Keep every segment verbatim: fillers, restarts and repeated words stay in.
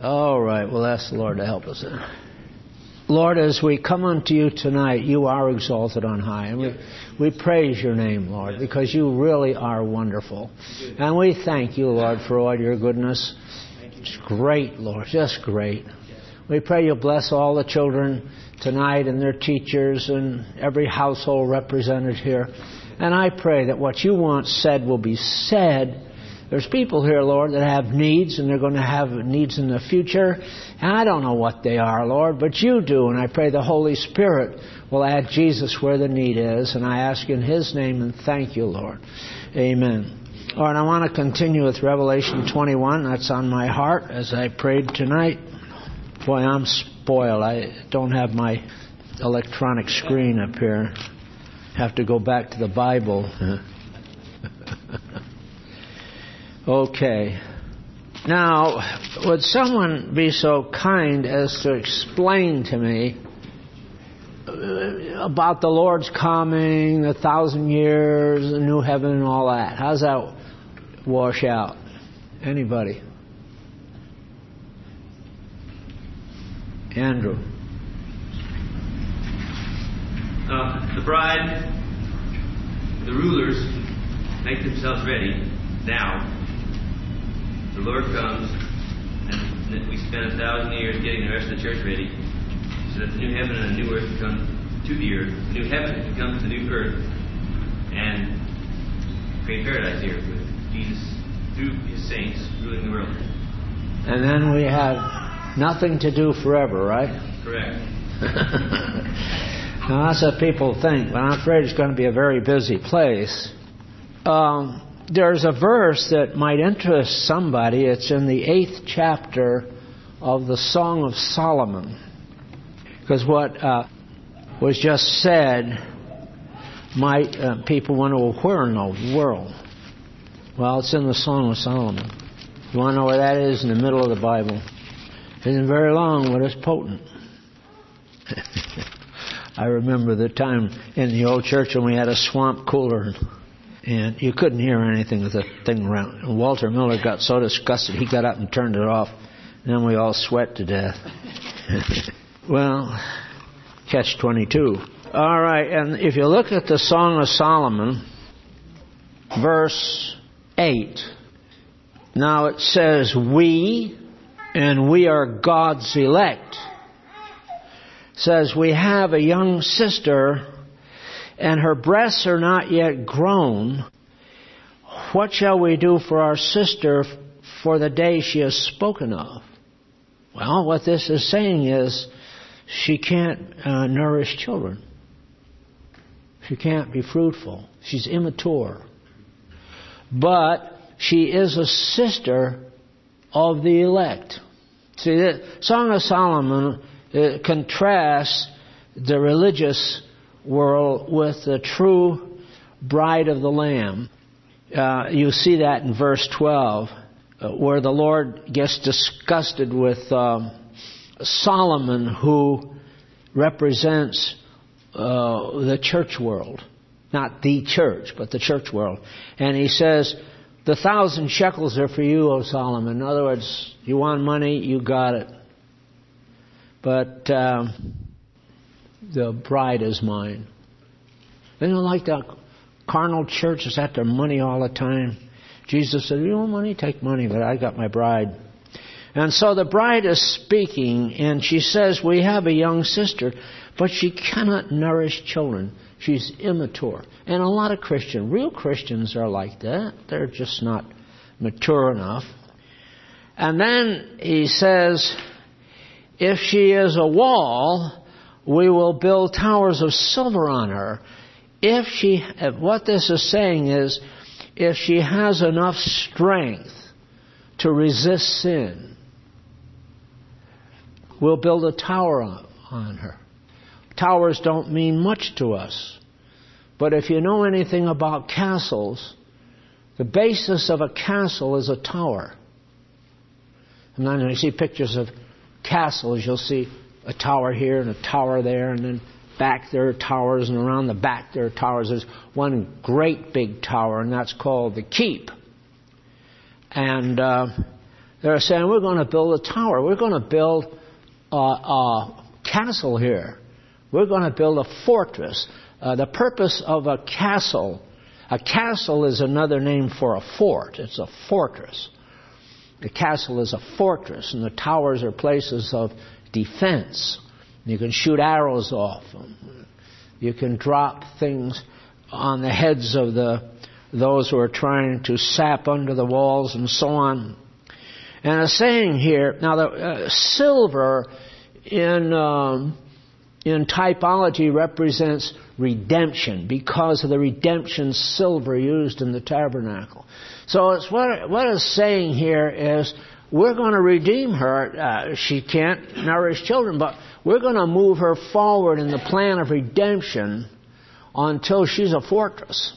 All right, we'll ask the Lord to help us. Lord, as we come unto you tonight, you are exalted on high. And we, we praise your name, Lord, because you really are wonderful. And we thank you, Lord, for all your goodness. It's great, Lord, just great. We pray you'll bless all the children tonight and their teachers and every household represented here. And I pray that what you want said will be said. There's people here, Lord, that have needs, and they're going to have needs in the future. And I don't know what they are, Lord, but you do. And I pray the Holy Spirit will add Jesus where the need is. And I ask in His name and thank you, Lord. Amen. All right, I want to continue with Revelation twenty-one. That's on my heart as I prayed tonight. Boy, I'm spoiled. I don't have my electronic screen up here. Have to go back to the Bible. Okay. Now, would someone be so kind as to explain to me about the Lord's coming, the thousand years, the new heaven and all that? How's that wash out? Anybody? Andrew. Uh, the bride, the rulers make themselves ready now. The Lord comes, and we spend a thousand years getting the rest of the church ready, so that the new heaven and the new earth can come to the earth. The new heaven can come to the new earth, and create paradise here with Jesus through His saints ruling the world. And then we have nothing to do forever, right? Correct. Now that's what people think, but I'm afraid it's going to be a very busy place. Um, there's a verse that might interest somebody. It's in the eighth chapter of the Song of Solomon. Because what uh, was just said might uh, people want to know, where in the world? Well, it's in the Song of Solomon. You want to know where that is? In the middle of the Bible. It isn't very long, but it's potent. I remember the time in the old church when we had a swamp cooler, and you couldn't hear anything with the thing around. And Walter Miller got so disgusted, he got up and turned it off. And then we all sweat to death. Well, catch twenty-two. All right, and if you look at the Song of Solomon, verse eight, now it says, we, and we are God's elect. It says, we have a young sister, and her breasts are not yet grown. What shall we do for our sister for the day she is spoken of? Well, what this is saying is she can't uh, nourish children. She can't be fruitful. She's immature. But she is a sister of the elect. See, the Song of Solomon uh, contrasts the religious world with the true bride of the Lamb. Uh, you see that in verse twelve, uh, where the Lord gets disgusted with um, Solomon, who represents uh, the church world. Not the church, but the church world. And he says, the thousand shekels are for you, O Solomon. In other words, you want money, you got it. But um, the bride is mine. They don't like that carnal church that's at their money all the time. Jesus said, you want money? Take money, but I got my bride. And so the bride is speaking, and she says, we have a young sister, but she cannot nourish children. She's immature. And a lot of Christians, real Christians are like that. They're just not mature enough. And then he says, if she is a wall, we will build towers of silver on her. If she, what this is saying is, if she has enough strength to resist sin, we'll build a tower on, on her. Towers don't mean much to us. But if you know anything about castles, the basis of a castle is a tower. And then when you see pictures of castles, you'll see a tower here and a tower there, and then back there are towers, and around the back there are towers. There's one great big tower, and that's called the Keep. And uh, They're saying, we're going to build a tower. We're going to build a, a castle here. We're going to build a fortress. Uh, the purpose of a castle, a castle is another name for a fort. It's a fortress. The castle is a fortress, and the towers are places of defense. You can shoot arrows off them. You can drop things on the heads of the those who are trying to sap under the walls and so on. And a saying here, now the uh, silver in um, in typology represents redemption because of the redemption silver used in the tabernacle. So it's what what it's saying here is we're going to redeem her. Uh, she can't nourish children, but we're going to move her forward in the plan of redemption until she's a fortress.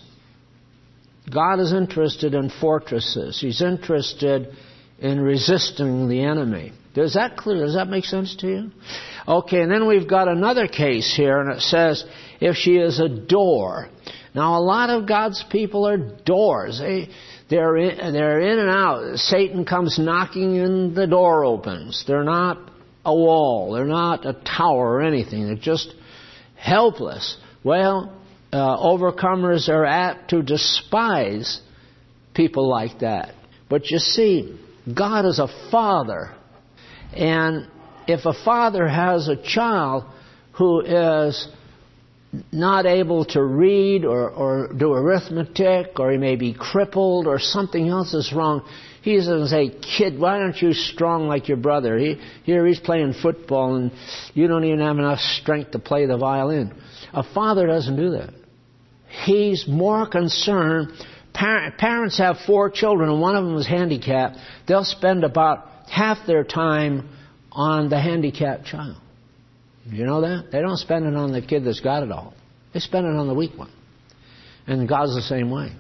God is interested in fortresses. He's interested in resisting the enemy. Does that clear? Does that make sense to you? Okay, and then we've got another case here, and it says, if she is a door. Now, a lot of God's people are doors. They, they're in, they're in and out. Satan comes knocking and the door opens. They're not a wall. They're not a tower or anything. They're just helpless. Well, uh, overcomers are apt to despise people like that. But you see, God is a father. And if a father has a child who is not able to read or, or do arithmetic, or he may be crippled or something else is wrong, he doesn't say, kid, why aren't you strong like your brother? He, here he's playing football and you don't even have enough strength to play the violin. A father doesn't do that. He's more concerned. Parents have four children and one of them is handicapped. They'll spend about half their time on the handicapped child. You know that? They don't spend it on the kid that's got it all. They spend it on the weak one. And God's the same way.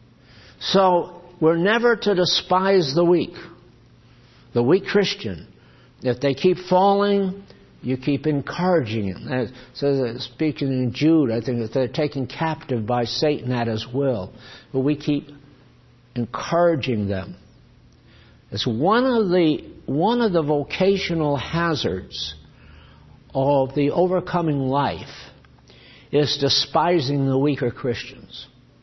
So we're never to despise the weak. The weak Christian. If they keep falling, you keep encouraging them. It says, speaking in Jude, I think that they're taken captive by Satan at his will. But we keep encouraging them. It's one of the one of the vocational hazards of the overcoming life is despising the weaker Christians.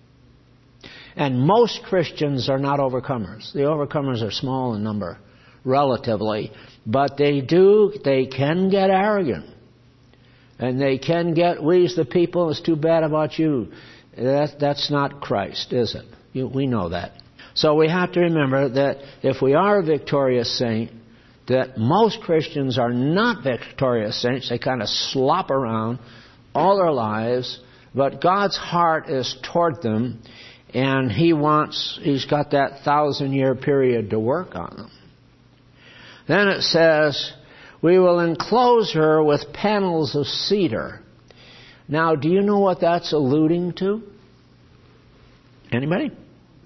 And most Christians are not overcomers. The overcomers are small in number, relatively. But they do, they can get arrogant. And they can get, we's the people, it's too bad about you. That, that's not Christ, is it? You, we know that. So we have to remember that if we are a victorious saint, that most Christians are not victorious saints. They kind of slop around all their lives, but God's heart is toward them, and He wants, He's got that thousand-year period to work on them. Then it says, we will enclose her with panels of cedar. Now, do you know what that's alluding to? Anybody?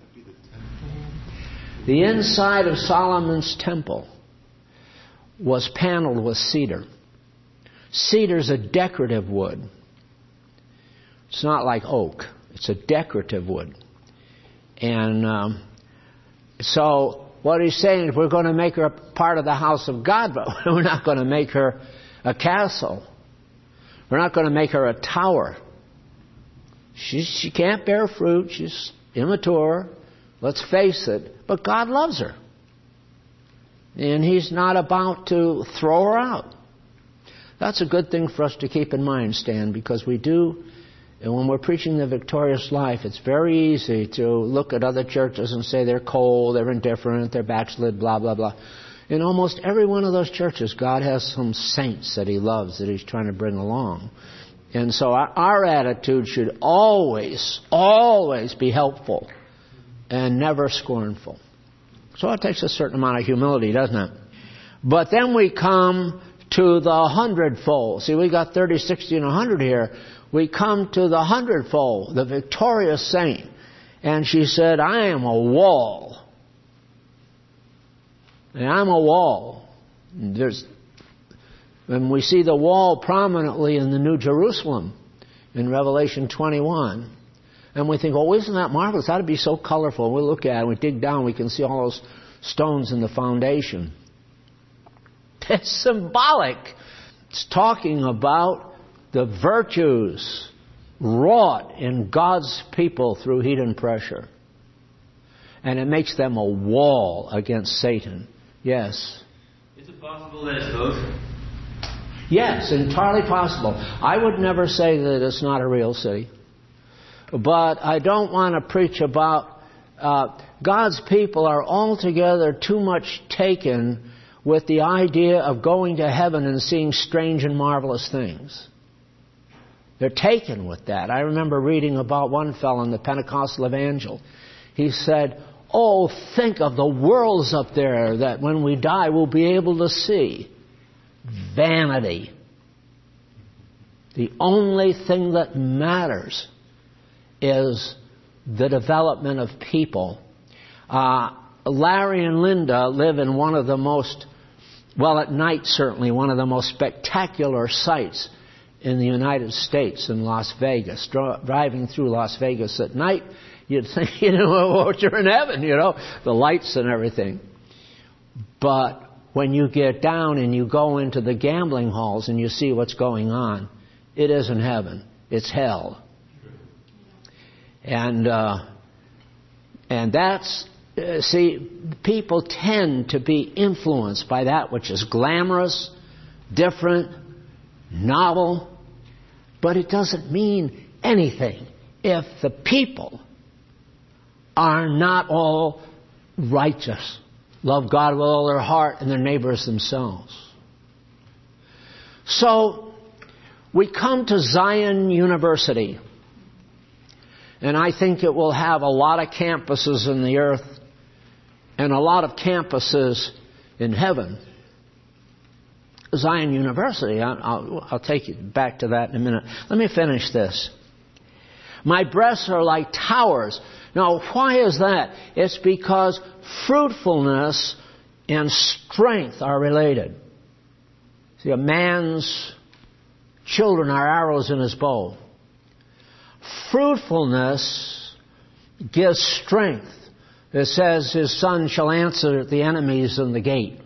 The inside of Solomon's temple was paneled with cedar. Cedar's a decorative wood. It's not like oak. It's a decorative wood. And um, so what he's saying is we're going to make her a part of the house of God, but we're not going to make her a castle. We're not going to make her a tower. She, she can't bear fruit. She's immature. Let's face it. But God loves her. And He's not about to throw her out. That's a good thing for us to keep in mind, Stan, because we do, and when we're preaching the victorious life, it's very easy to look at other churches and say they're cold, they're indifferent, they're backslid, blah, blah, blah. In almost every one of those churches, God has some saints that He loves, that He's trying to bring along. And so our, our attitude should always, always be helpful and never scornful. So it takes a certain amount of humility, doesn't it? But then we come to the hundredfold. See, we got thirty, sixty, and one hundred here. We come to the hundredfold, the victorious saint. And she said, I am a wall. And I'm a wall. There's, and we see the wall prominently in the New Jerusalem in Revelation twenty-one. And we think, oh, isn't that marvelous? That would be so colorful. We look at it, we dig down, we can see all those stones in the foundation. It's symbolic. It's talking about the virtues wrought in God's people through heat and pressure. And it makes them a wall against Satan. Yes. Is it possible that it's both? Yes, entirely possible. I would never say that it's not a real city. But I don't want to preach about uh, God's people are altogether too much taken with the idea of going to heaven and seeing strange and marvelous things. They're taken with that. I remember reading about one fellow in the Pentecostal Evangel. He said, oh, think of the worlds up there that when we die we'll be able to see. Vanity. The only thing that matters is the development of people. Uh, Larry and Linda live in one of the most, well, at night certainly, one of the most spectacular sights in the United States, in Las Vegas. Dri- driving through Las Vegas at night, you'd think, you know, you're in heaven, you know, the lights and everything. But when you get down and you go into the gambling halls and you see what's going on, it isn't heaven, it's hell. And uh, and that's, uh, see, people tend to be influenced by that which is glamorous, different, novel, but it doesn't mean anything if the people are not all righteous, love God with all their heart and their neighbors themselves. So we come to Zion University, and I think it will have a lot of campuses in the earth and a lot of campuses in heaven. Zion University, I'll, I'll, I'll take you back to that in a minute. Let me finish this. My breasts are like towers. Now, why is that? It's because fruitfulness and strength are related. See, a man's children are arrows in his bow. Fruitfulness gives strength. It says his son shall answer the enemies in the gate.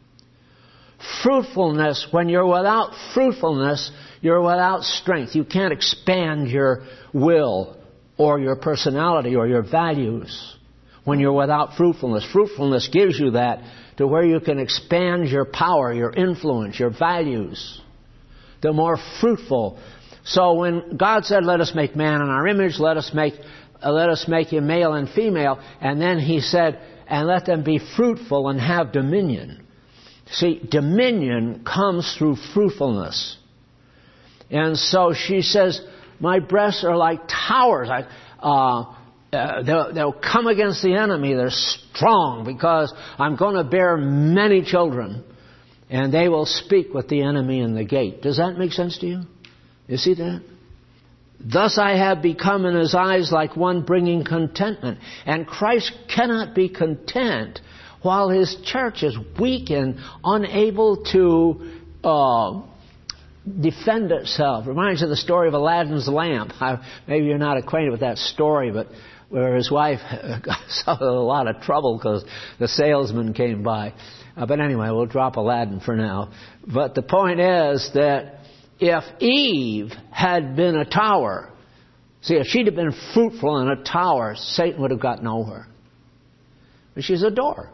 Fruitfulness, when you're without fruitfulness, you're without strength. You can't expand your will or your personality or your values when you're without fruitfulness. Fruitfulness gives you that to where you can expand your power, your influence, your values. The more fruitful. So when God said, let us make man in our image, let us make, uh, let us make him male and female, and then he said, and let them be fruitful and have dominion. See, dominion comes through fruitfulness. And so she says, my breasts are like towers. I, uh, uh, they'll, they'll come against the enemy. They're strong because I'm going to bear many children. And they will speak with the enemy in the gate. Does that make sense to you? You see that? Thus I have become in his eyes like one bringing contentment. And Christ cannot be content while his church is weak and unable to uh, defend itself. Reminds you of the story of Aladdin's lamp. I, maybe you're not acquainted with that story, but where his wife got a lot of trouble because the salesman came by. Uh, but anyway, we'll drop Aladdin for now. But the point is that if Eve had been a tower, see, if she'd have been fruitful in a tower, Satan would have got nowhere. But she's a door.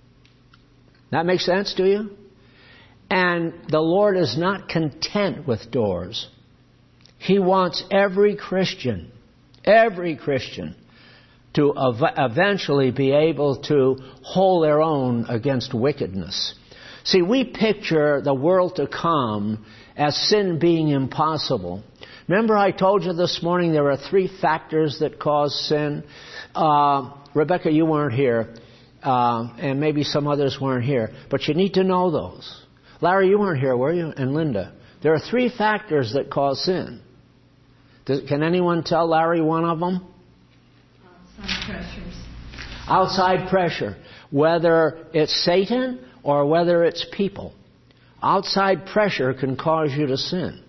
That makes sense to you? And the Lord is not content with doors. He wants every Christian, every Christian, to ev- eventually be able to hold their own against wickedness. See, we picture the world to come as sin being impossible. Remember I told you this morning there are three factors that cause sin? Uh, Rebecca, you weren't here. Uh, and maybe some others weren't here. But you need to know those. Larry, you weren't here, were you? And Linda. There are three factors that cause sin. Does, can anyone tell Larry one of them? Outside pressures. Outside pressure. Whether it's Satan or whether it's people. Outside pressure can cause you to sin.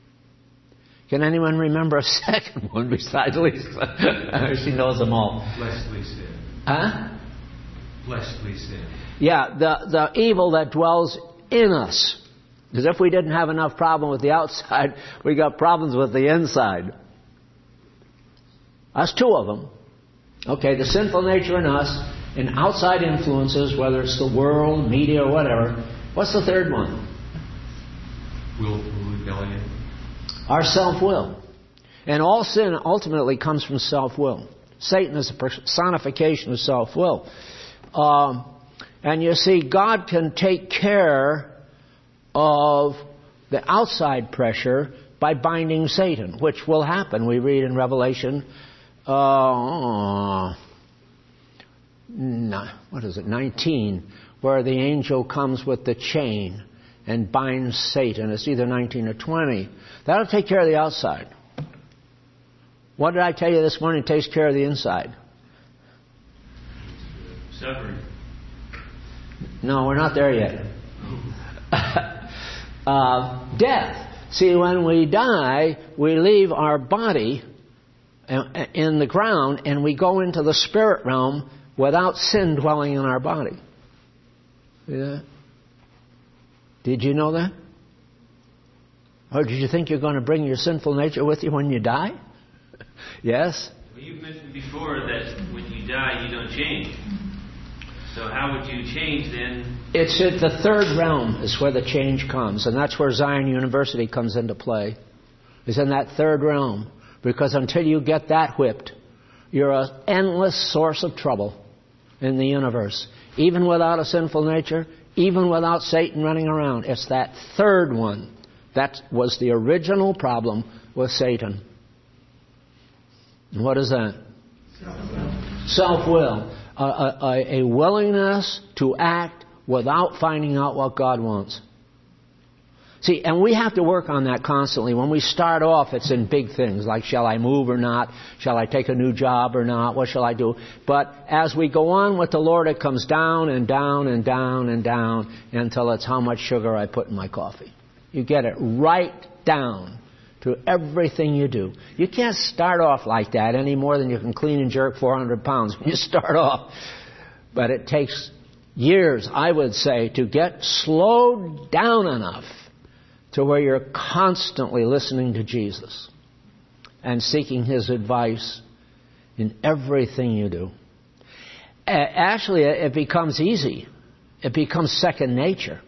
Can anyone remember a second one besides Lisa? She knows them all. Fleshly sin. Huh? fleshly sin. Yeah, the, the evil that dwells in us. Because if we didn't have enough problem with the outside, we got problems with the inside. That's two of them. Okay, the sinful nature in us and outside influences, whether it's the world, media, or whatever. What's the third one? Willful rebellion. Our self-will. And all sin ultimately comes from self-will. Satan is a personification of self-will. Um, and you see, God can take care of the outside pressure by binding Satan, which will happen. We read in Revelation, uh, what is it, nineteen, where the angel comes with the chain and binds Satan. It's either nineteen or twenty. That'll take care of the outside. What did I tell you this morning takes care of the inside? Suffering. No, we're not there yet. uh, death. See, when we die, we leave our body in the ground and we go into the spirit realm without sin dwelling in our body. See that? Did you know that? Or did you think you're going to bring your sinful nature with you when you die? Yes? Well, you've mentioned before that when you die, you don't change. So how would you change then? It's at the third realm is where the change comes. And that's where Zion University comes into play. It's in that third realm. Because until you get that whipped, you're an endless source of trouble in the universe. Even without a sinful nature, even without Satan running around. It's that third one. That was the original problem with Satan. And what is that? Self-will. Self-will. A, a, a willingness to act without finding out what God wants. See, and we have to work on that constantly. When we start off, it's in big things, like shall I move or not? Shall I take a new job or not? What shall I do? But as we go on with the Lord, it comes down and down and down and down until it's how much sugar I put in my coffee. You get it right down to everything you do. You can't start off like that any more than you can clean and jerk four hundred pounds when you start off. But it takes years, I would say, to get slowed down enough to where you're constantly listening to Jesus and seeking His advice in everything you do. Actually, it becomes easy. It becomes second nature.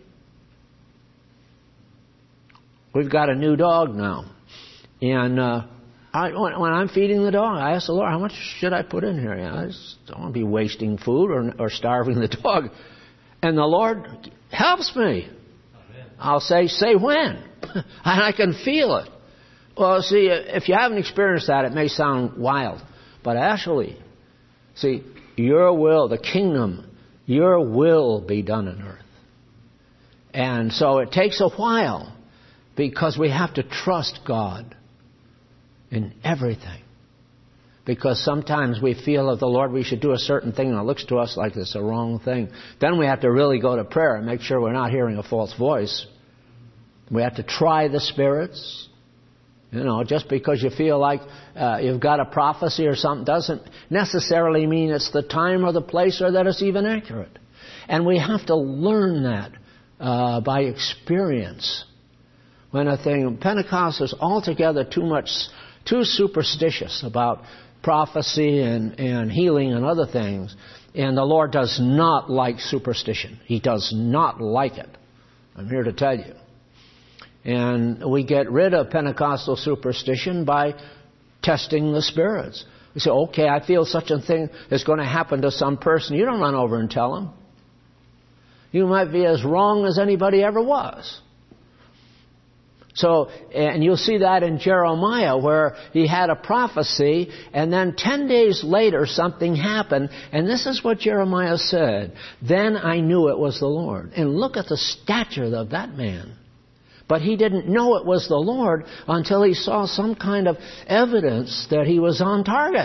We've got a new dog now. And uh, I, when, when I'm feeding the dog, I ask the Lord, how much should I put in here? You know, I just don't want to be wasting food or, or starving the dog. And the Lord helps me. I'll say, say when. And I can feel it. Well, see, if you haven't experienced that, it may sound wild. But actually, see, your will, the kingdom, your will be done on earth. And so it takes a while because we have to trust God in everything. Because sometimes we feel of the Lord we should do a certain thing and it looks to us like it's a wrong thing. Then we have to really go to prayer and make sure we're not hearing a false voice. We have to try the spirits. You know, just because you feel like uh, you've got a prophecy or something doesn't necessarily mean it's the time or the place or that it's even accurate. And we have to learn that uh, by experience. When a thing, Pentecost is altogether too much, too superstitious about prophecy and, and healing and other things. And the Lord does not like superstition. He does not like it. I'm here to tell you. And we get rid of Pentecostal superstition by testing the spirits. We say, okay, I feel such a thing is going to happen to some person. You don't run over and tell them. You might be as wrong as anybody ever was. So, and you'll see that in Jeremiah where he had a prophecy and then ten days later something happened. And this is what Jeremiah said. Then I knew it was the Lord. And look at the stature of that man. But he didn't know it was the Lord until he saw some kind of evidence that he was on target.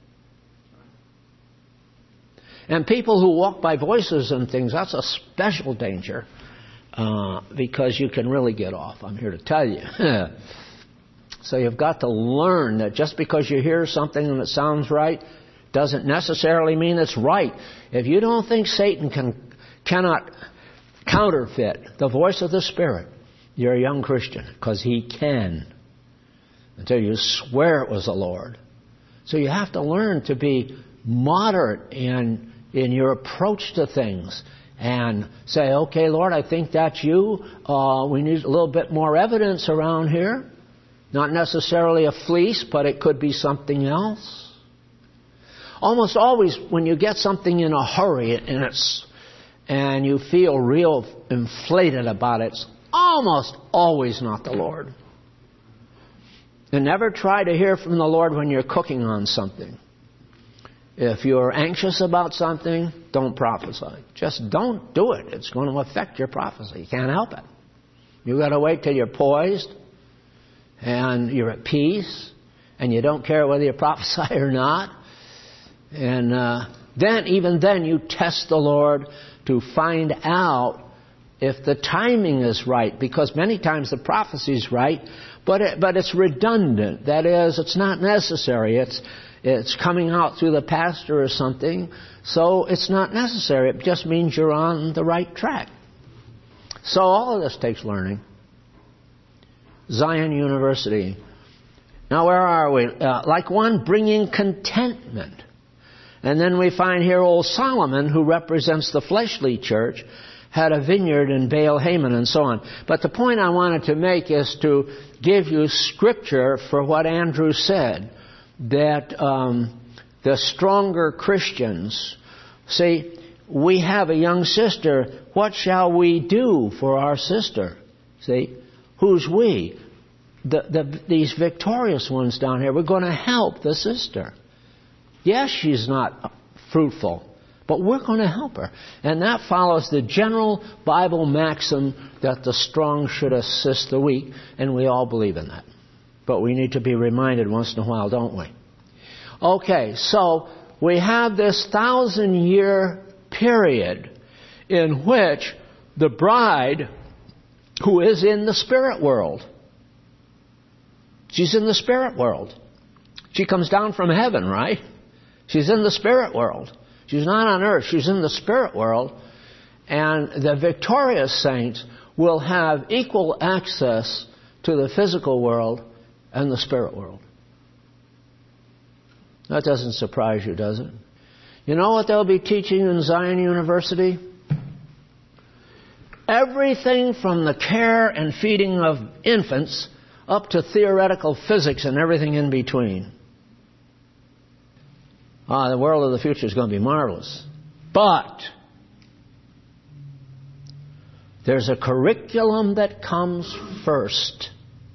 And people who walk by voices and things, that's a special danger. Uh, because you can really get off, I'm here to tell you. So you've got to learn that just because you hear something and it sounds right, doesn't necessarily mean it's right. If you don't think Satan can cannot counterfeit the voice of the Spirit, you're a young Christian, because he can, until you swear it was the Lord. So you have to learn to be moderate in in your approach to things and say, okay, Lord, I think that's you. Uh, we need a little bit more evidence around here. Not necessarily a fleece, but it could be something else. Almost always when you get something in a hurry and it's and you feel real inflated about it, it's almost always not the Lord. And never try to hear from the Lord when you're cooking on something. If you're anxious about something, don't prophesy. Just don't do it. It's going to affect your prophecy. You can't help it. You've got to wait till you're poised and you're at peace and you don't care whether you prophesy or not. And uh, then, even then, you test the Lord to find out if the timing is right. Because many times the prophecy is right, but it, but it's redundant. That is, it's not necessary. It's It's coming out through the pastor or something, so it's not necessary. It just means you're on the right track. So all of this takes learning. Zion University. Now where are we? Uh, like one bringing contentment. And then we find here old Solomon, who represents the fleshly church, had a vineyard in Baal Haman and so on. But the point I wanted to make is to give you scripture for what Andrew said. That um, the stronger Christians, see, we have a young sister. What shall we do for our sister? See, who's we? The, the, these victorious ones down here. We're going to help the sister. Yes, she's not fruitful, but we're going to help her. And that follows the general Bible maxim that the strong should assist the weak, and we all believe in that. But we need to be reminded once in a while, don't we? Okay, so we have this thousand-year period in which the bride, who is in the spirit world, she's in the spirit world. She comes down from heaven, right? She's in the spirit world. She's not on earth. She's in the spirit world. And the victorious saints will have equal access to the physical world and the spirit world. That doesn't surprise you, does it? You know what they'll be teaching in Zion University? Everything from the care and feeding of infants up to theoretical physics and everything in between. Ah, the world of the future is going to be marvelous. But there's a curriculum that comes first.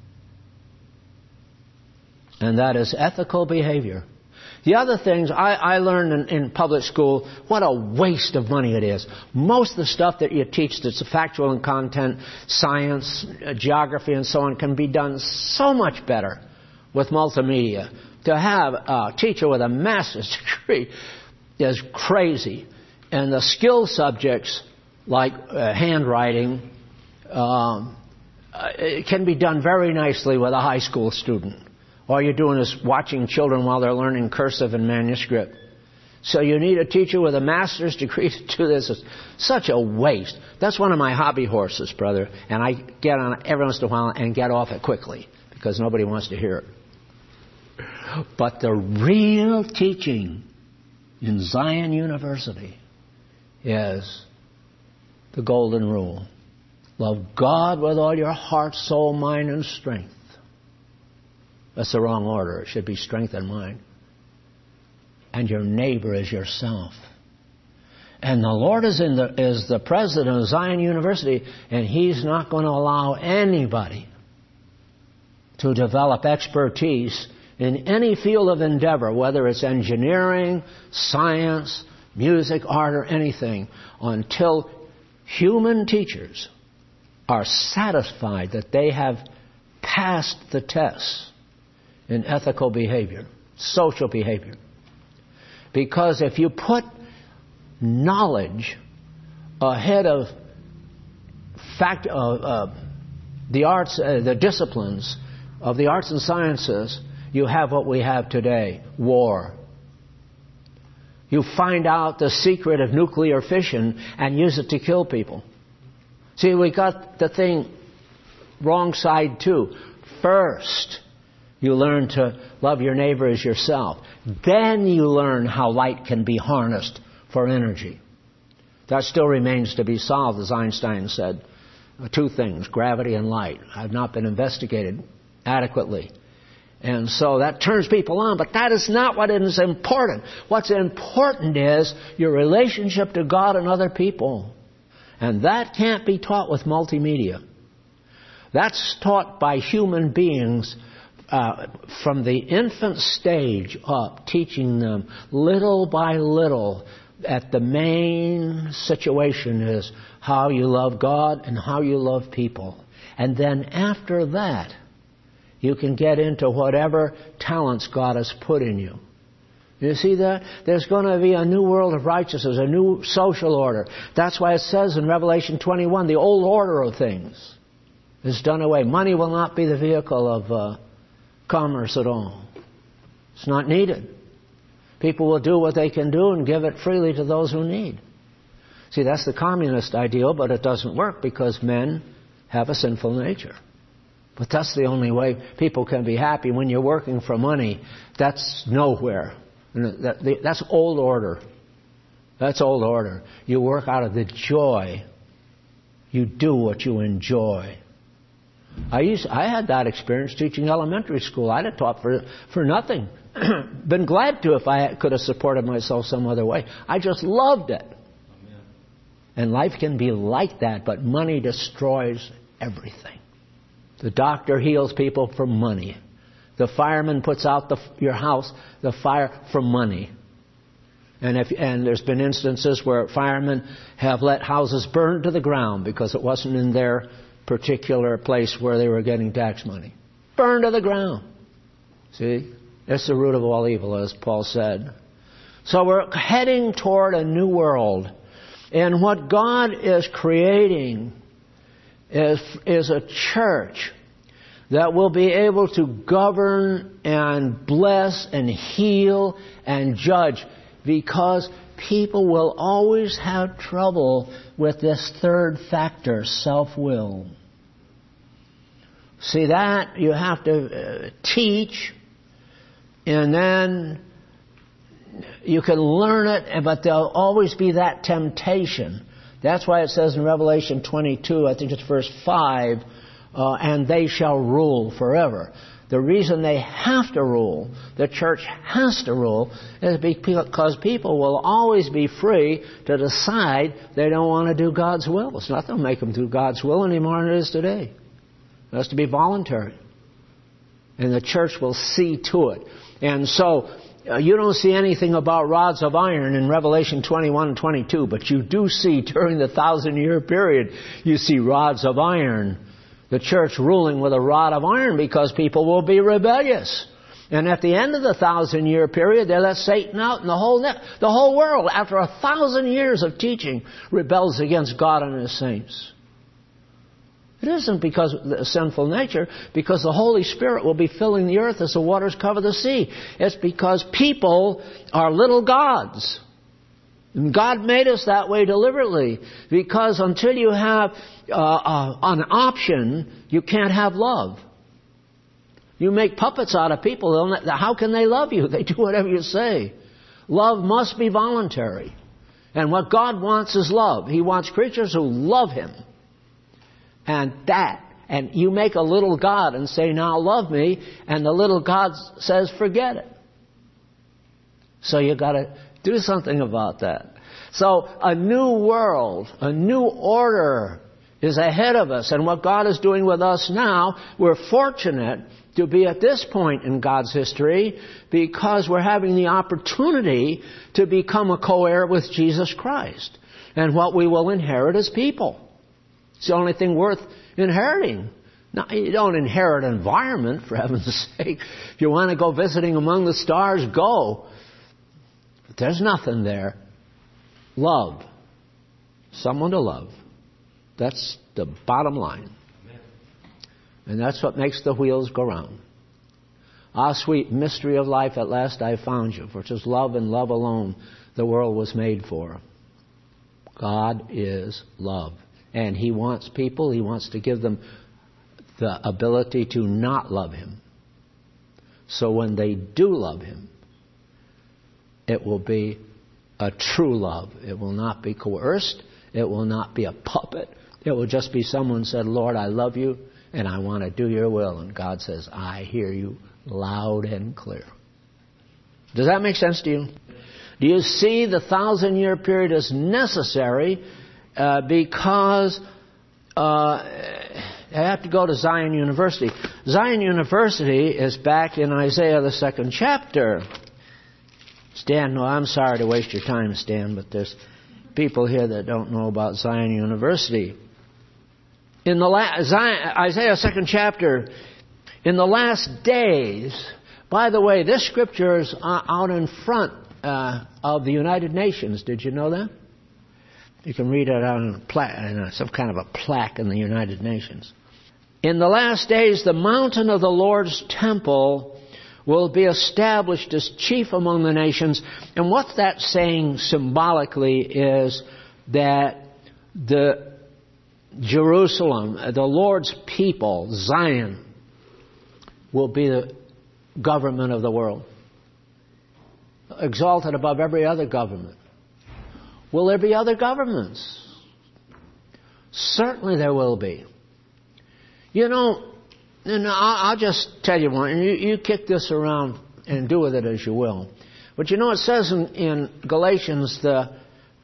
And that is ethical behavior. The other things I, I learned in, in public school, what a waste of money it is. Most of the stuff that you teach that's factual in content, science, uh, geography, and so on, can be done so much better with multimedia. To have a teacher with a master's degree is crazy. And the skill subjects, like uh, handwriting, um, uh, it can be done very nicely with a high school student. All you're doing is watching children while they're learning cursive and manuscript. So you need a teacher with a master's degree to do this. It's such a waste. That's one of my hobby horses, brother. And I get on it every once in a while and get off it quickly because nobody wants to hear it. But the real teaching in Zion University is the golden rule. Love God with all your heart, soul, mind, and strength. That's the wrong order. It should be strength and mind. And your neighbor is yourself. And the Lord is in the is the president of Zion University, and He's not going to allow anybody to develop expertise in any field of endeavor, whether it's engineering, science, music, art, or anything, until human teachers are satisfied that they have passed the test in ethical behavior, social behavior. Because if you put knowledge ahead of fact, uh, uh, the arts, uh, the disciplines of the arts and sciences, you have what we have today: war, You find out the secret of nuclear fission and use it to kill people. See, we got the thing wrong side too. First, you learn to love your neighbor as yourself. Then you learn how light can be harnessed for energy. That still remains to be solved, as Einstein said. Two things, gravity and light, have not been investigated adequately. And so that turns people on, but that is not what is important. What's important is your relationship to God and other people. And that can't be taught with multimedia. That's taught by human beings uh, from the infant stage up, teaching them little by little that the main situation is how you love God and how you love people. And then after that, you can get into whatever talents God has put in you. You see that? There's going to be a new world of righteousness, a new social order. That's why it says in Revelation twenty-one, the old order of things is done away. Money will not be the vehicle of uh, commerce at all. It's not needed. People will do what they can do and give it freely to those who need. See, that's the communist ideal, but it doesn't work because men have a sinful nature. But that's the only way people can be happy. When you're working for money, that's nowhere. That's old order. That's old order. You work out of the joy. You do what you enjoy. I used, I had that experience teaching elementary school. I'd have taught for, for nothing. Been glad to if I could have supported myself some other way. I just loved it. Amen. And life can be like that, but money destroys everything. The doctor heals people for money. The fireman puts out the, your house, the fire, for money. And, if, and there's been instances where firemen have let houses burn to the ground because it wasn't in their particular place where they were getting tax money. Burn to the ground. See? It's the root of all evil, as Paul said. So we're heading toward a new world. And what God is creating is, is a church that will be able to govern and bless and heal and judge, because people will always have trouble with this third factor, self-will. See, that you have to uh, teach, and then you can learn it, but there'll always be that temptation. That's why it says in Revelation twenty-two, I think it's verse five, uh, and they shall rule forever. The reason they have to rule, the church has to rule, is because people will always be free to decide they don't want to do God's will. It's not going to make them do God's will any more than it is today. It has to be voluntary. And the church will see to it. And so, Uh, you don't see anything about rods of iron in Revelation twenty-one and twenty-two, but you do see during the thousand-year period, you see rods of iron. The church ruling with a rod of iron because people will be rebellious. And at the end of the thousand-year period, they let Satan out, and the whole ne- the whole world, after a thousand years of teaching, rebels against God and His saints. It isn't because of the sinful nature, because the Holy Spirit will be filling the earth as the waters cover the sea. It's because people are little gods. And God made us that way deliberately, because until you have uh, uh, an option, you can't have love. You make puppets out of people, not, how can they love you? They do whatever you say. Love must be voluntary. And what God wants is love. He wants creatures who love Him. And that, and you make a little God and say, now love me, and the little God says, forget it. So you got to do something about that. So a new world, a new order is ahead of us. And what God is doing with us now, we're fortunate to be at this point in God's history because we're having the opportunity to become a co-heir with Jesus Christ. And what we will inherit as people. It's the only thing worth inheriting. Now, you don't inherit environment, for heaven's sake. If you want to go visiting among the stars, go. But there's nothing there. Love. Someone to love. That's the bottom line. And that's what makes the wheels go round. Ah, sweet mystery of life, at last I found you. For 'tis love and love alone the world was made for. God is love. And He wants people, He wants to give them the ability to not love Him. So when they do love Him, it will be a true love. It will not be coerced. It will not be a puppet. It will just be someone said, Lord, I love you and I want to do your will. And God says, I hear you loud and clear. Does that make sense to you? Do you see the thousand year period is necessary uh, because uh, I have to go to Zion University. Zion University is back in Isaiah the second chapter. Stan, no, I'm sorry to waste your time, Stan, but there's people here that don't know about Zion University. In the la- Zion, Isaiah second chapter, in the last days, by the way, this scripture is out in front uh, of the United Nations. Did you know that? You can read it on a pla- in a, some kind of a plaque in the United Nations. In the last days, the mountain of the Lord's temple will be established as chief among the nations. And what that's saying symbolically is that the Jerusalem, the Lord's people, Zion, will be the government of the world, exalted above every other government. Will there be other governments? Certainly there will be. You know, and I'll just tell you one, and you, you kick this around and do with it as you will. But you know, it says in, in Galatians, the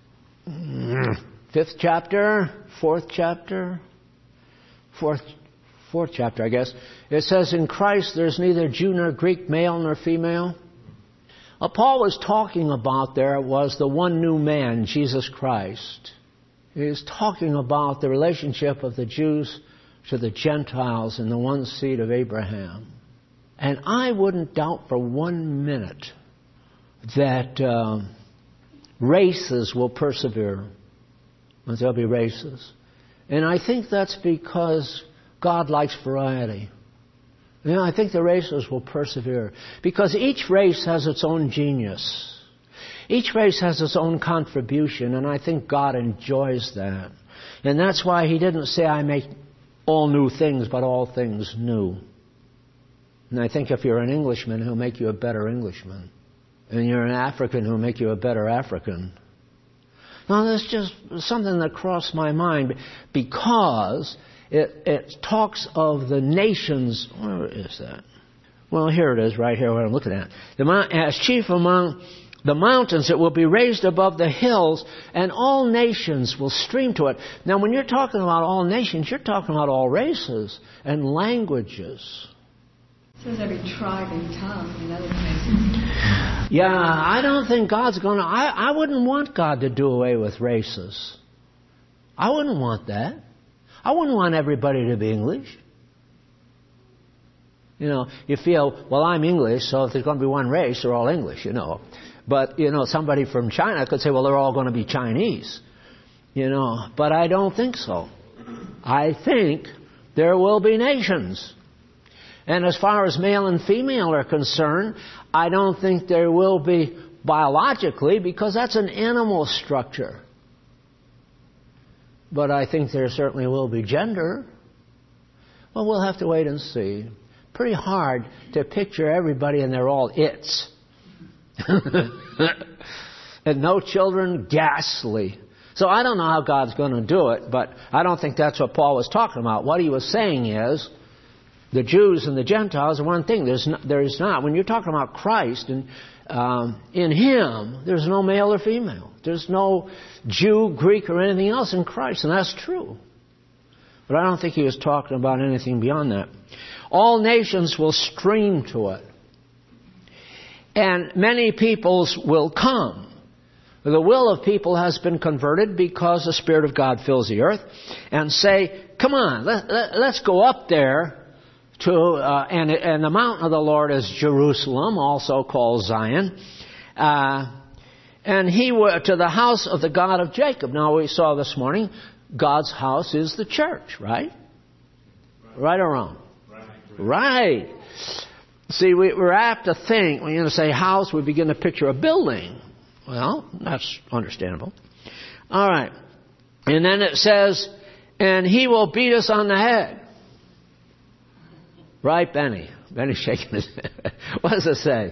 fifth chapter, fourth chapter, fourth, fourth chapter, I guess. It says, in Christ there's neither Jew nor Greek, male nor female. What Paul was talking about there was the one new man, Jesus Christ. He was talking about the relationship of the Jews to the Gentiles in the one seed of Abraham. And I wouldn't doubt for one minute that uh, races will persevere. There'll be races. And I think that's because God likes variety. You know, I think the races will persevere. Because each race has its own genius. Each race has its own contribution, and I think God enjoys that. And that's why He didn't say, I make all new things, but all things new. And I think if you're an Englishman, He'll make you a better Englishman. And you're an African, He'll make you a better African. Now, that's just something that crossed my mind because it, it talks of the nations. Where is that? Well, here it is, right here, what I'm looking at. The, as chief among the mountains, it will be raised above the hills, and all nations will stream to it. Now, when you're talking about all nations, you're talking about all races and languages. It says every tribe and tongue in other places. Yeah, I don't think God's going to... I, I wouldn't want God to do away with races. I wouldn't want that. I wouldn't want everybody to be English. You know, you feel, well, I'm English, so if there's going to be one race, they're all English, you know. But, you know, somebody from China could say, well, they're all going to be Chinese. You know, but I don't think so. I think there will be nations. And as far as male and female are concerned, I don't think there will be biologically, because that's an animal structure. But I think there certainly will be gender. Well, we'll have to wait and see. Pretty hard to picture everybody and they're all its. And no children, ghastly. So I don't know how God's going to do it, but I don't think that's what Paul was talking about. What he was saying is, the Jews and the Gentiles are one thing. There's not, there is not. When you're talking about Christ, and um, in Him, there's no male or female. There's no Jew, Greek, or anything else in Christ, and that's true. But I don't think he was talking about anything beyond that. All nations will stream to it. And many peoples will come. The will of people has been converted because the Spirit of God fills the earth. And say, come on, let, let, let's go up there to, uh, and, and the mountain of the Lord is Jerusalem, also called Zion. Uh, and he went to the house of the God of Jacob. Now we saw this morning, God's house is the church, right? Right, right or wrong? Right. Right. See, we, we're apt to think, when you say house, we begin to picture a building. Well, that's understandable. All right. And then it says, and he will beat us on the head. Right, Benny? Benny's shaking his head. What does it say?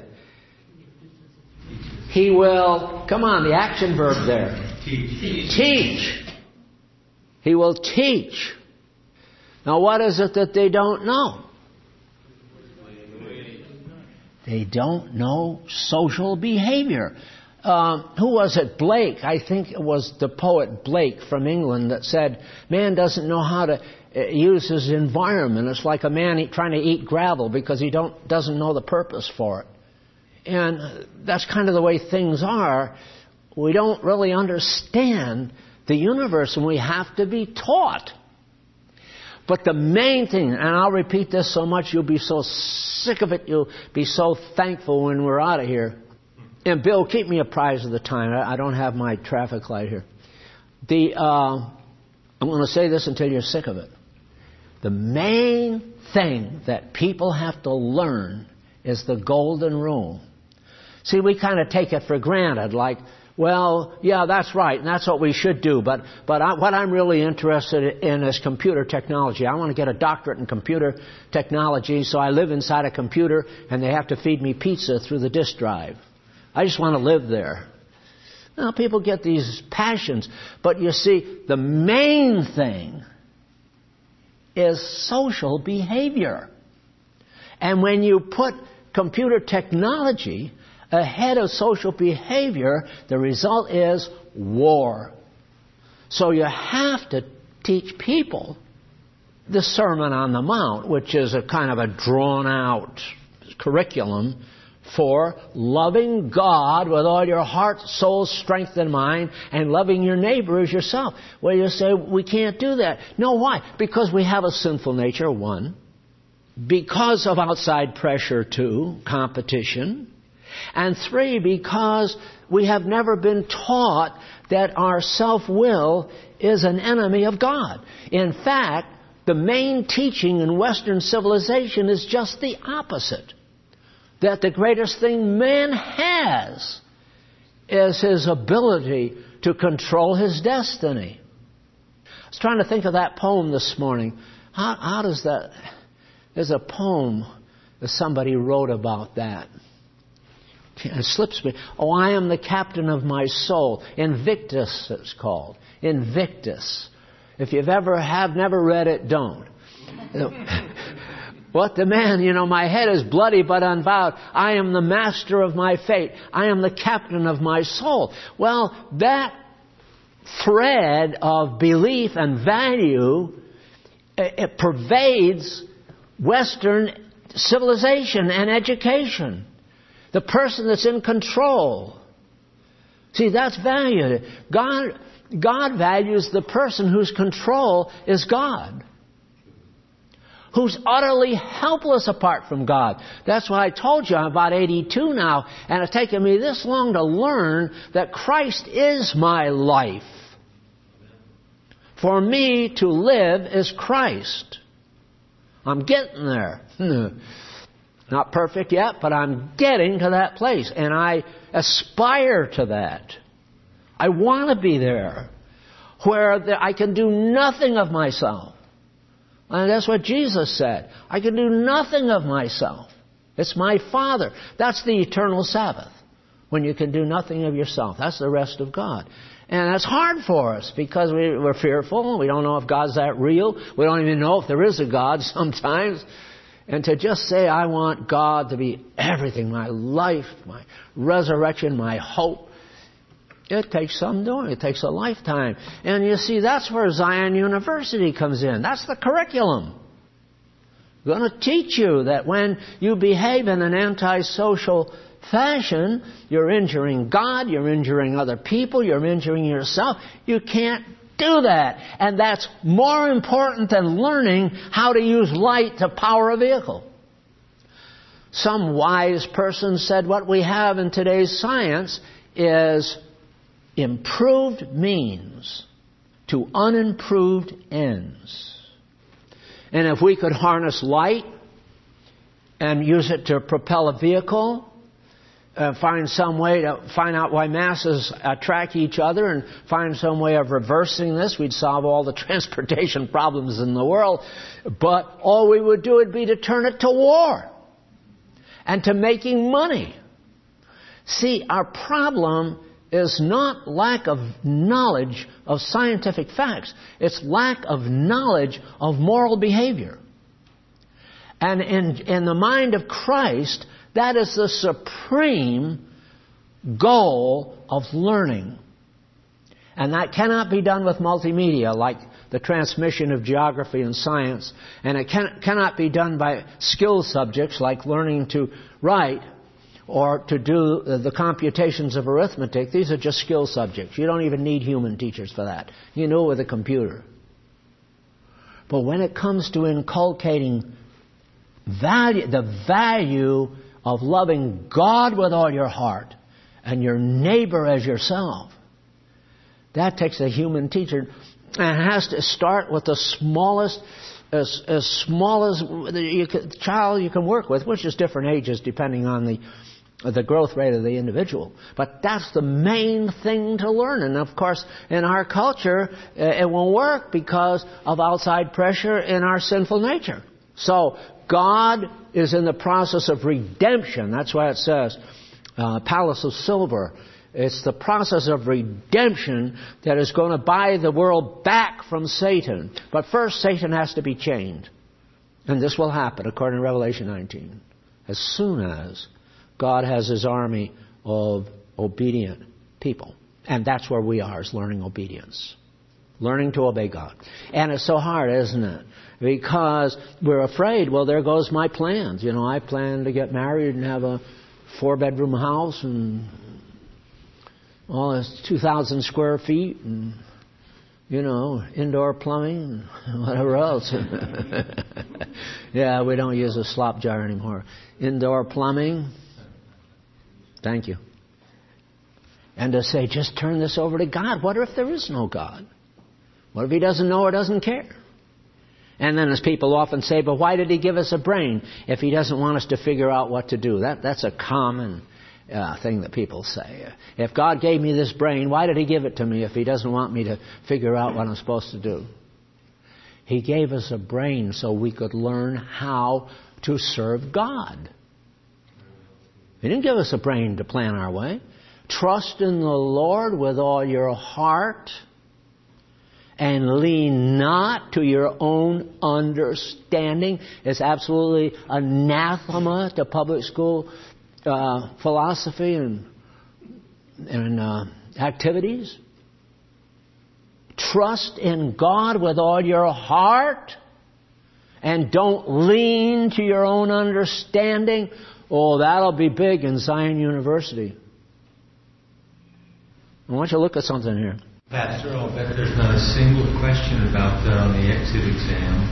He will, come on, the action verb there. Teach. Teach. He will teach. Now, what is it that they don't know? They don't know social behavior. Um, who was it? Blake. I think it was the poet Blake from England that said, man doesn't know how to use his environment. It's like a man eat, trying to eat gravel because he don't doesn't know the purpose for it. And that's kind of the way things are. We don't really understand the universe, and we have to be taught. But the main thing, and I'll repeat this so much, you'll be so sick of it, you'll be so thankful when we're out of here. And Bill, keep me apprised of the time. I don't have my traffic light here. The uh, I'm going to say this until you're sick of it. The main thing that people have to learn is the golden rule. See, we kind of take it for granted, like, well, yeah, that's right, and that's what we should do. But but I, what I'm really interested in is computer technology. I want to get a doctorate in computer technology, so I live inside a computer, and they have to feed me pizza through the disk drive. I just want to live there. Now, people get these passions, but you see, the main thing is social behavior. And when you put computer technology ahead of social behavior, the result is war. So you have to teach people the Sermon on the Mount, which is a kind of a drawn-out curriculum for loving God with all your heart, soul, strength, and mind, and loving your neighbor as yourself. Well, you say, we can't do that. No, why? Because we have a sinful nature, one. Because of outside pressure, two, competition. And three, because we have never been taught that our self-will is an enemy of God. In fact, the main teaching in Western civilization is just the opposite. That the greatest thing man has is his ability to control his destiny. I was trying to think of that poem this morning. How, how does that... There's a poem that somebody wrote about that. It slips me. Oh, I am the captain of my soul. Invictus, it's called. Invictus. If you've ever have never read it, don't. What the man, you know, my head is bloody but unbowed. I am the master of my fate. I am the captain of my soul. Well, that thread of belief and value, it pervades Western civilization and education. The person that's in control. See, that's valued. God, God values the person whose control is God. Who's utterly helpless apart from God. That's why I told you I'm about eighty-two now, and it's taken me this long to learn that Christ is my life. For me to live is Christ. I'm getting there. Not perfect yet, but I'm getting to that place. And I aspire to that. I want to be there. Where I can do nothing of myself. And that's what Jesus said. I can do nothing of myself. It's my Father. That's the eternal Sabbath. When you can do nothing of yourself. That's the rest of God. And that's hard for us because we, we're fearful. We don't know if God's that real. We don't even know if there is a God sometimes. And to just say, I want God to be everything, my life, my resurrection, my hope, it takes some doing. It takes a lifetime. And you see, that's where Zion University comes in. That's the curriculum. We're going to teach you that when you behave in an antisocial fashion, you're injuring God, you're injuring other people, you're injuring yourself. You can't do that. And that's more important than learning how to use light to power a vehicle. Some wise person said what we have in today's science is improved means to unimproved ends. And if we could harness light and use it to propel a vehicle, uh, find some way to find out why masses attract each other and find some way of reversing this, we'd solve all the transportation problems in the world. But all we would do would be to turn it to war and to making money. See, our problem is not lack of knowledge of scientific facts. It's lack of knowledge of moral behavior. And in, in the mind of Christ, that is the supreme goal of learning. And that cannot be done with multimedia like the transmission of geography and science. And it can, cannot be done by skill subjects like learning to write or to do the computations of arithmetic. These are just skill subjects. You don't even need human teachers for that. You know it with a computer. But when it comes to inculcating value, the value of loving God with all your heart and your neighbor as yourself, that takes a human teacher. And it has to start with the smallest, as, as small as the child you can work with, which is different ages depending on the the growth rate of the individual. But that's the main thing to learn. And of course, in our culture, it won't work because of outside pressure in our sinful nature. So God is in the process of redemption. That's why it says, uh, Palace of Silver. It's the process of redemption that is going to buy the world back from Satan. But first, Satan has to be chained. And this will happen, according to Revelation nineteen. As soon as God has His army of obedient people. And that's where we are, is learning obedience. Learning to obey God. And it's so hard, isn't it? Because we're afraid, well, there goes my plans. You know, I plan to get married and have a four-bedroom house and all this two thousand square feet and, you know, indoor plumbing and whatever else. Yeah, we don't use a slop jar anymore. Indoor plumbing. Thank you. And to say, just turn this over to God. What if there is no God? What if He doesn't know or doesn't care? And then as people often say, but why did He give us a brain if He doesn't want us to figure out what to do? That, that's a common uh, thing that people say. If God gave me this brain, why did He give it to me if He doesn't want me to figure out what I'm supposed to do? He gave us a brain so we could learn how to serve God. He didn't give us a brain to plan our way. Trust in the Lord with all your heart and lean not to your own understanding. It's absolutely anathema to public school uh, philosophy and, and uh, activities. Trust in God with all your heart and don't lean to your own understanding. Oh, that'll be big in Zion University. I want you to look at something here. Pastor, I'll bet there's not a single question about that on the exit exam.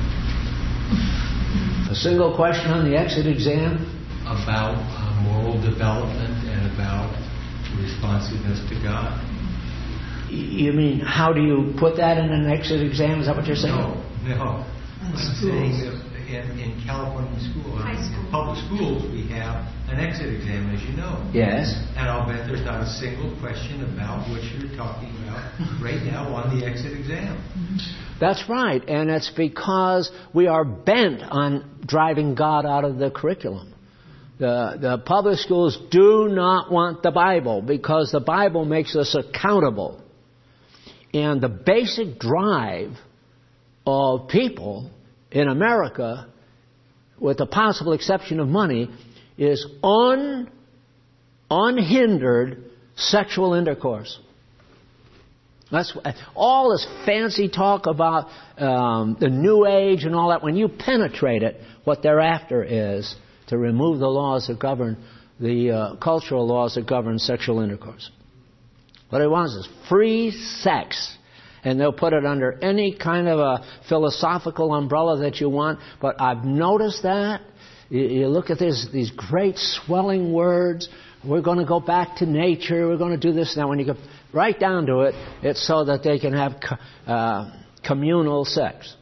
A single question on the exit exam? About uh, moral development and about responsiveness to God. You mean, how do you put that in an exit exam? Is that what you're saying? No, no. I'm saying that in, in California school, High school. in public schools, we have an exit exam, as you know. Yes. And I'll bet there's not a single question about what you're talking about right now on the exit exam. That's right. And it's because we are bent on driving God out of the curriculum. The, the public schools do not want the Bible because the Bible makes us accountable. And the basic drive of people in America, with the possible exception of money, is un, unhindered sexual intercourse. That's all this fancy talk about um, the New Age and all that. When you penetrate it, what they're after is to remove the laws that govern the uh, cultural laws that govern sexual intercourse. What it wants is free sex. And they'll put it under any kind of a philosophical umbrella that you want. But I've noticed that. You, you look at this, these great swelling words. We're going to go back to nature. We're going to do this. Now, when you get right down to it, it's so that they can have uh, communal sex.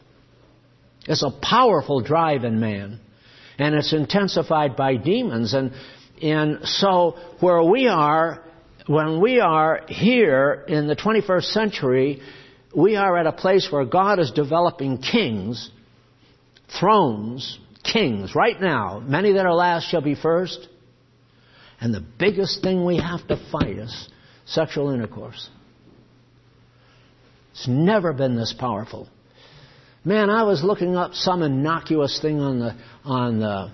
It's a powerful drive in man. And it's intensified by demons. And and so where we are, when we are here in the twenty-first century, we are at a place where God is developing kings, thrones, kings right now. Many that are last shall be first. And the biggest thing we have to fight is sexual intercourse. It's never been this powerful. Man, I was looking up some innocuous thing on the on the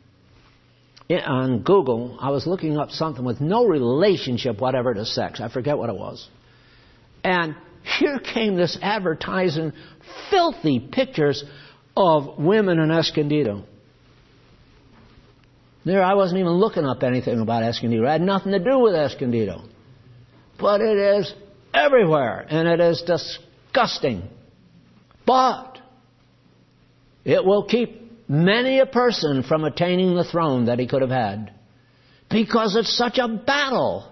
on Google. I was looking up something with no relationship whatever to sex. I forget what it was. And here came this advertising filthy pictures of women in Escondido. There, I wasn't even looking up anything about Escondido. It had nothing to do with Escondido. But it is everywhere, and it is disgusting. But it will keep many a person from attaining the throne that he could have had. Because it's such a battle.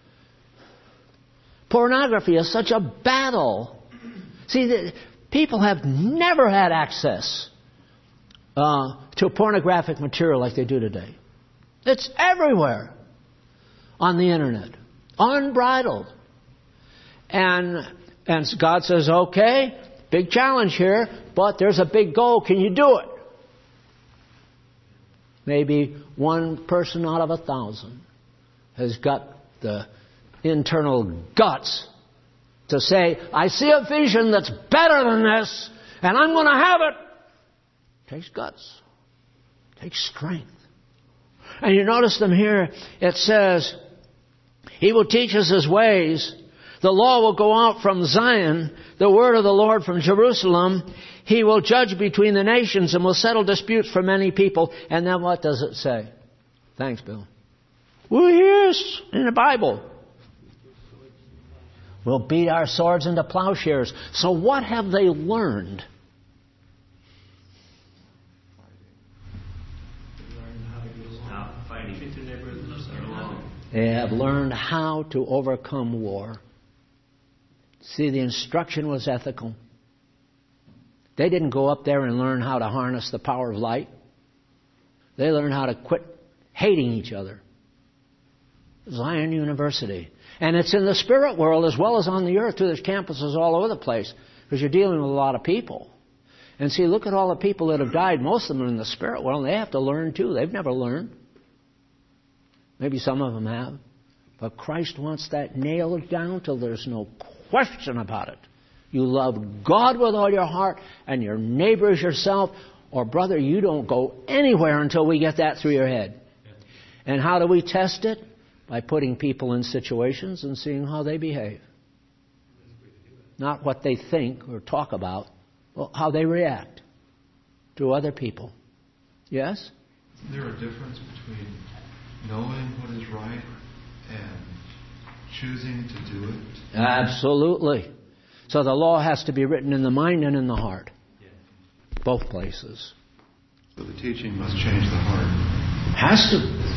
Pornography is such a battle. See, the, people have never had access uh, to pornographic material like they do today. It's everywhere on the internet, unbridled. And and God says, okay, big challenge here, but there's a big goal. Can you do it? Maybe one person out of a thousand has got the internal guts to say, I see a vision that's better than this, and I'm going to have it. It takes guts. It takes strength. And you notice them here, it says, He will teach us His ways. The law will go out from Zion, the word of the Lord from Jerusalem. He will judge between the nations and will settle disputes for many people. And then what does it say? Thanks, Bill. Well, yes, in the Bible. We'll beat our swords into plowshares. So what have they learned? They have learned how to overcome war. See, the instruction was ethical. They didn't go up there and learn how to harness the power of light. They learned how to quit hating each other. Zion University. And it's in the spirit world as well as on the earth, too. There's campuses all over the place because you're dealing with a lot of people. And see, look at all the people that have died. Most of them are in the spirit world, and they have to learn, too. They've never learned. Maybe some of them have. But Christ wants that nailed down till there's no question about it. You love God with all your heart and your neighbor as yourself, or brother, you don't go anywhere until we get that through your head. And how do we test it? By putting people in situations and seeing how they behave. Not what they think or talk about, but how they react to other people. Yes? Is there a difference between knowing what is right and choosing to do it? Absolutely. So the law has to be written in the mind and in the heart. Both places. So the teaching must change the heart. Has to.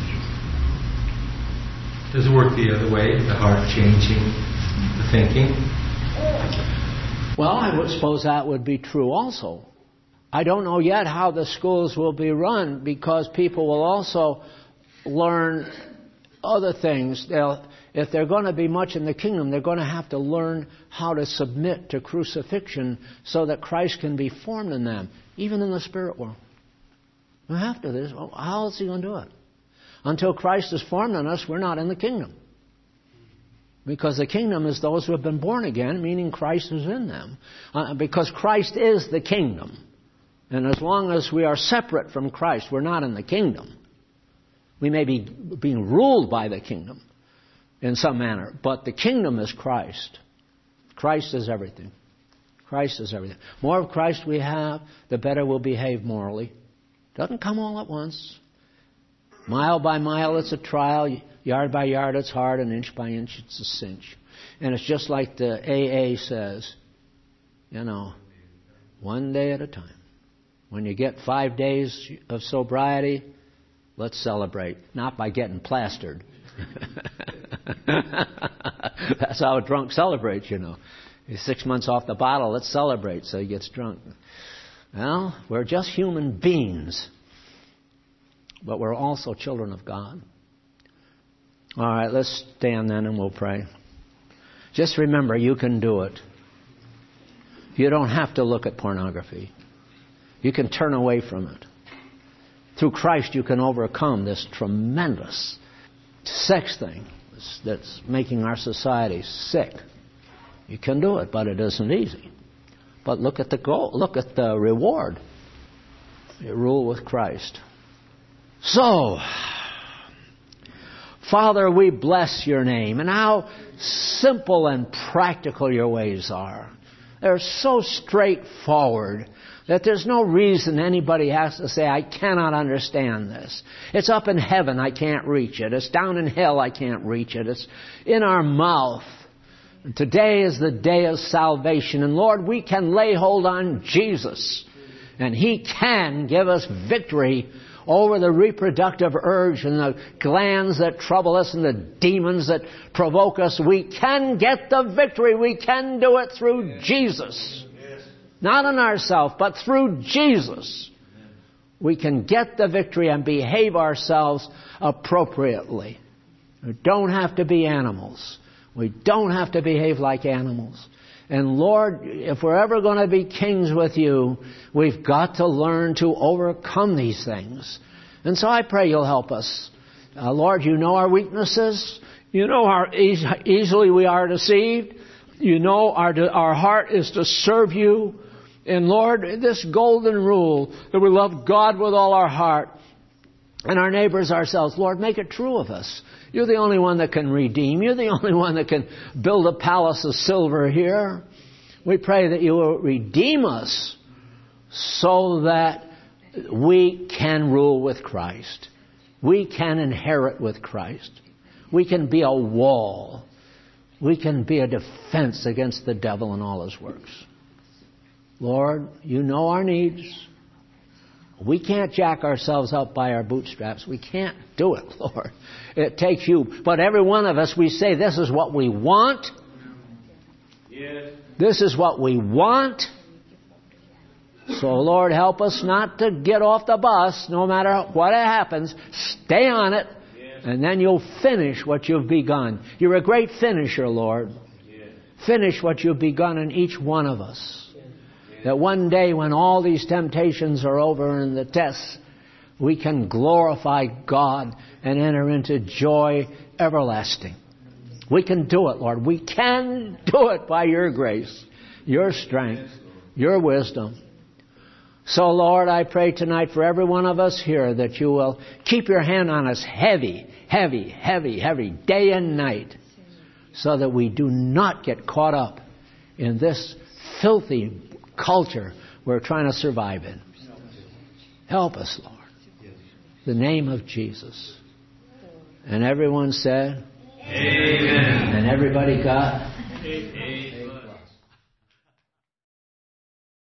Does it work the other way, the heart changing the thinking? Well, I would suppose that would be true also. I don't know yet how the schools will be run because people will also learn other things. They'll, if they're going to be much in the kingdom, they're going to have to learn how to submit to crucifixion so that Christ can be formed in them, even in the spirit world. We have to. There's, how is He going to do it? Until Christ is formed in us, we're not in the kingdom. Because the kingdom is those who have been born again, meaning Christ is in them. Uh, because Christ is the kingdom. And as long as we are separate from Christ, we're not in the kingdom. We may be being ruled by the kingdom in some manner, but the kingdom is Christ. Christ is everything. Christ is everything. More of Christ we have, the better we'll behave morally. Doesn't come all at once. Mile by mile, it's a trial. Yard by yard, it's hard. And inch by inch, it's a cinch. And it's just like the A A says, you know, one day at a time. When you get five days of sobriety, let's celebrate. Not by getting plastered. That's how a drunk celebrates, you know. He's six months off the bottle, let's celebrate, so he gets drunk. Well, we're just human beings. But we're also children of God. All right, let's stand then and we'll pray. Just remember, you can do it. You don't have to look at pornography. You can turn away from it. Through Christ, you can overcome this tremendous sex thing that's making our society sick. You can do it, but it isn't easy. But look at the goal. Look at the reward. You rule with Christ. So, Father, we bless your name, and how simple and practical your ways are. They're so straightforward that there's no reason anybody has to say, I cannot understand this. It's up in heaven, I can't reach it. It's down in hell, I can't reach it. It's in our mouth. And today is the day of salvation. And Lord, we can lay hold on Jesus. And He can give us victory over the reproductive urge and the glands that trouble us and the demons that provoke us. We can get the victory. We can do it through Jesus. Not in ourselves, but through Jesus. We can get the victory and behave ourselves appropriately. We don't have to be animals. We don't have to behave like animals. And Lord, if we're ever going to be kings with you, we've got to learn to overcome these things. And so I pray you'll help us. Uh, Lord, you know our weaknesses. You know how e- easily we are deceived. You know our, our heart is to serve you. And Lord, this golden rule that we love God with all our heart and our neighbors ourselves, Lord, make it true of us. You're the only one that can redeem. You're the only one that can build a palace of silver here. We pray that you will redeem us so that we can rule with Christ. We can inherit with Christ. We can be a wall. We can be a defense against the devil and all his works. Lord, you know our needs. We can't jack ourselves up by our bootstraps. We can't do it, Lord. It takes you. But every one of us, we say, this is what we want. Yes. This is what we want. So, Lord, help us not to get off the bus, no matter what happens. Stay on it, yes. And then you'll finish what you've begun. You're a great finisher, Lord. Yes. Finish what you've begun in each one of us. That one day when all these temptations are over and the tests, we can glorify God and enter into joy everlasting. We can do it, Lord. We can do it by your grace, your strength, your wisdom. So, Lord, I pray tonight for every one of us here that you will keep your hand on us heavy, heavy, heavy, heavy, day and night, so that we do not get caught up in this filthy culture we're trying to survive in. Help us, Lord. The name of Jesus. And everyone said, Amen. And everybody got, Amen.